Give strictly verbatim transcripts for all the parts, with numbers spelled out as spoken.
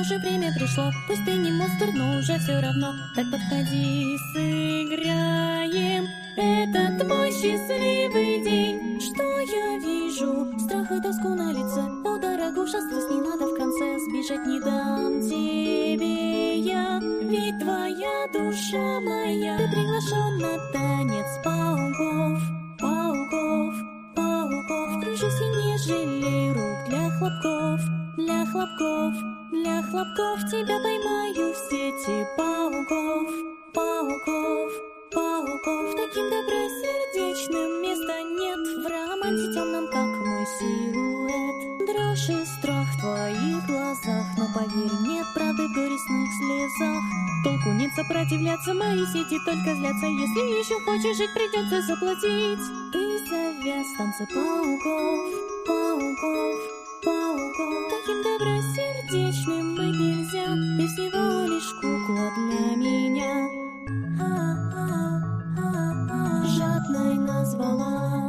уже время пришло. Пусть ты не монстр, но уже все равно. Так подходи, сыграем. Это твой счастливый день. Что я вижу? Страх и тоску на лице. О, дорогуша, слез не надо в конце. Сбежать не дам тебе я. Ведь твоя душа моя. Ты приглашен на танец пауков, пауков, пауков. Кружись и не жалей рук для хлопков, для хлопков, для хлопков. Тебя поймаю в сети пауков, пауков, пауков. Таким добросердечным места нет в романсе темном, как мой силуэт. Дрожь и страх в твоих глазах, но поверь, нет правды в горестных слезах. Толку нет сопротивляться, мои сети только злятся. Если еще хочешь жить, придется заплатить. Ты завяз в танце пауков, пауков, пауков. Таким добросердечным быть нельзя. Ты всего лишь кукла для меня. А-а-а-а. Жадной назвала,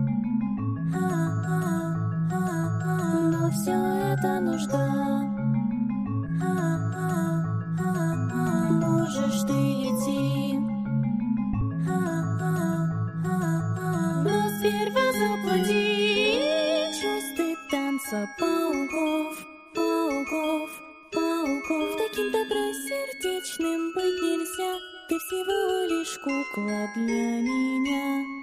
а-а-а-а. Но все это нужда. А-а-а-а. Можешь ты идти, а-а-а-а. Но сперва заплати. Часть ты танца пауков, пауков, пауков. Таким добросердечным быть нельзя. Ты всего лишь кукла для меня.